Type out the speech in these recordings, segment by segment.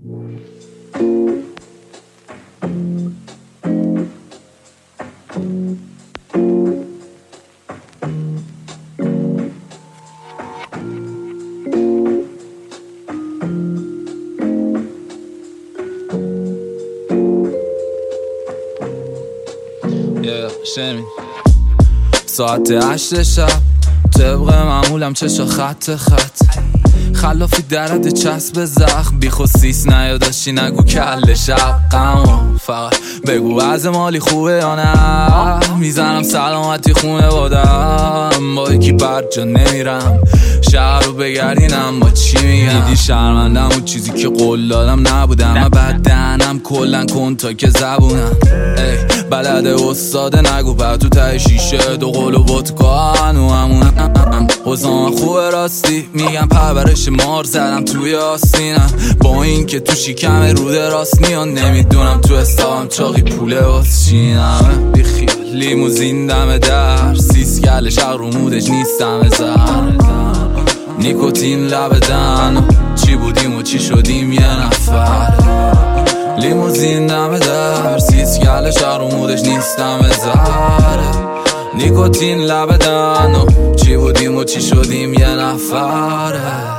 ساعت 8 شب طبق معمولم چشا خط خلافی درد چسب زخم بی خصیص نیاداشی نگو کل شقم فقط بگو از مالی خوبه یا نه میزنم سلامتی خونه بادم با یکی برجا نمیرم شهر رو بگردینم با چی میگم دیدی شرمندم اون چیزی که قول دادم نبودم من بدنم کلن کن تا که زبونم بلده استاده نگو بر تو ته شیشه دو قول و ودکا هنو همونم حضام خوبه راستی میگم پرورش مار زدم توی آستینم با این که تو شکم روده راست میان نمیدونم تو استاهم چاقی پوله واس چینم بیخیال لیموزین دم در سیسگل شق رو مودش نیستم زر نیکوتین لب دن چی بودیم و چی شدیم یه نفر لیموزین دم در سیسگل شق رو مودش نیستم زر نیکوتین لب دن چی بودیم و چی شدیم یه نفر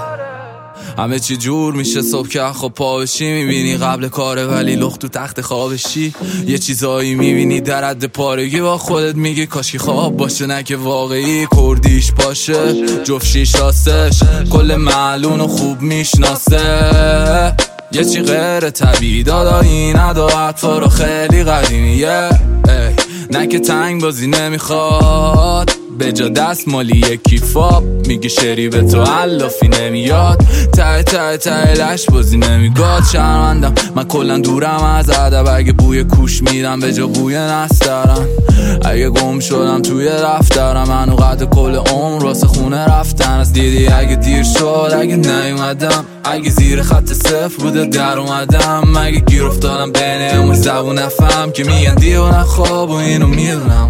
همه چی جور میشه صبح که خب پا بشی میبینی قبل کاره ولی لخت تو تخت خوابشی یه چیزایی میبینی در حد پارگی با خودت میگی کاشکی خواب باشه نه که واقعی کردیش باشه جفشیش راستش کل معلون و خوب میشناسه یه چی غیر طبیعی دادایی ندا حرفا رو خیلی قدیمیه نه که تنگ بازی نمیخواد به جا دست مالی یکی فاب میگه شری به تو علافی نمیاد ته ته ته لش بازی نمیگاد شرمندم من کلن دورم از ادب اگه بوی کوش میدم به جا بوی نسترم اگه گم شدم توی دفترم منو قد کل عمر واسه خونه رفتن از دیدی اگه دیر شد اگه نیومدم اگه زیر خط صفر بوده در اومدم اگه گیر افتادم بین امون زبون نفهم که میگن دیو نخواب و اینو میدونم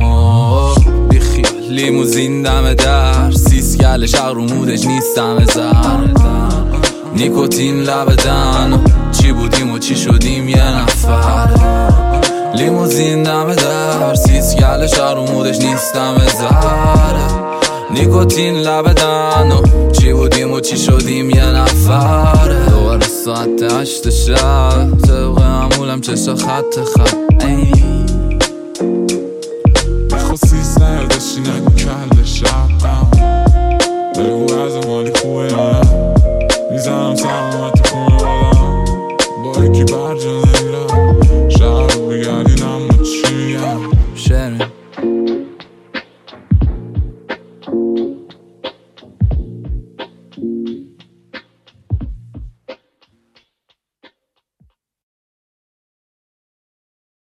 لیموزین دم در سیسگل شق رو مودش نیستم زر نیکوتین لب دن چی بودیم و چی شدیم یه نفر لیموزین دم در سیسگل شق رو مودش نیستم زر نیکوتین لب دن چی بودیم و چی شدیم یه نفر دوباره ساعت 8 شب طبق معمولم چشا خط